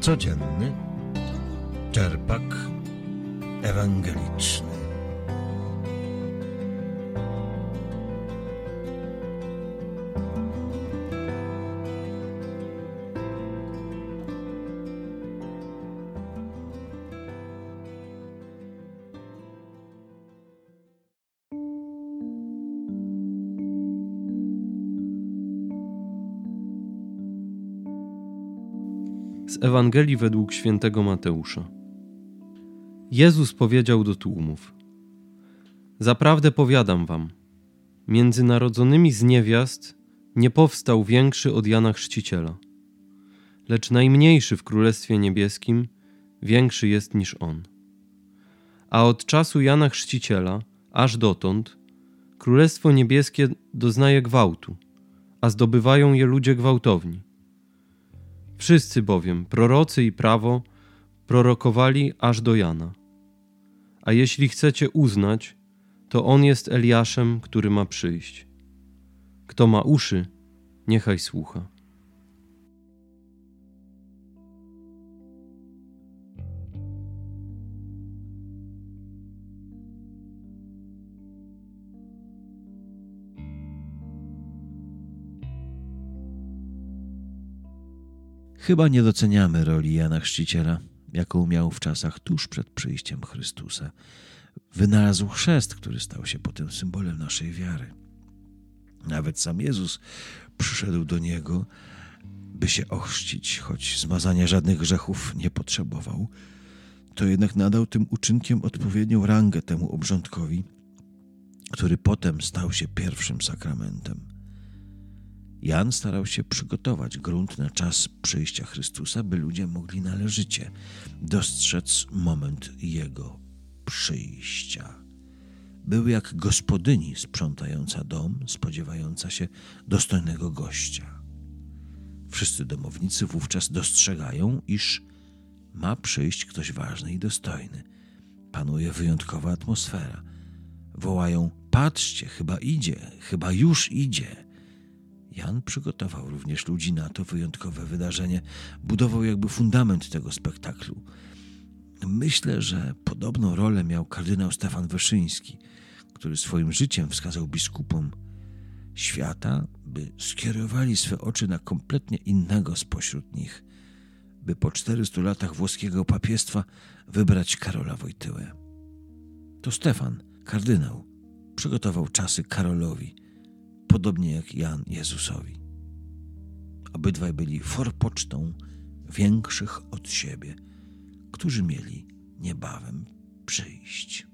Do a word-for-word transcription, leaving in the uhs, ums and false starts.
Codzienny czerpak ewangeliczny. Z Ewangelii według świętego Mateusza. Jezus powiedział do tłumów: Zaprawdę powiadam wam, między narodzonymi z niewiast nie powstał większy od Jana Chrzciciela, lecz najmniejszy w Królestwie Niebieskim większy jest niż on. A od czasu Jana Chrzciciela aż dotąd Królestwo Niebieskie doznaje gwałtu, a zdobywają je ludzie gwałtowni. Wszyscy bowiem, prorocy i prawo, prorokowali aż do Jana. A jeśli chcecie uznać, to on jest Eliaszem, który ma przyjść. Kto ma uszy, niechaj słucha. Chyba nie doceniamy roli Jana Chrzciciela, jaką miał w czasach tuż przed przyjściem Chrystusa. Wynalazł chrzest, który stał się potem symbolem naszej wiary. Nawet sam Jezus przyszedł do Niego, by się ochrzcić, choć zmazania żadnych grzechów nie potrzebował. To jednak nadał tym uczynkiem odpowiednią rangę temu obrządkowi, który potem stał się pierwszym sakramentem. Jan starał się przygotować grunt na czas przyjścia Chrystusa, by ludzie mogli należycie dostrzec moment Jego przyjścia. Był jak gospodyni sprzątająca dom, spodziewająca się dostojnego gościa. Wszyscy domownicy wówczas dostrzegają, iż ma przyjść ktoś ważny i dostojny. Panuje wyjątkowa atmosfera. Wołają: patrzcie, chyba idzie, chyba już idzie. Jan przygotował również ludzi na to wyjątkowe wydarzenie. Budował jakby fundament tego spektaklu. Myślę, że podobną rolę miał kardynał Stefan Wyszyński, który swoim życiem wskazał biskupom świata, by skierowali swe oczy na kompletnie innego spośród nich, by po czterystu latach włoskiego papiestwa wybrać Karola Wojtyłę. To Stefan, kardynał, przygotował czasy Karolowi, podobnie jak Jan Jezusowi. Obydwaj byli forpocztą większych od siebie, którzy mieli niebawem przyjść.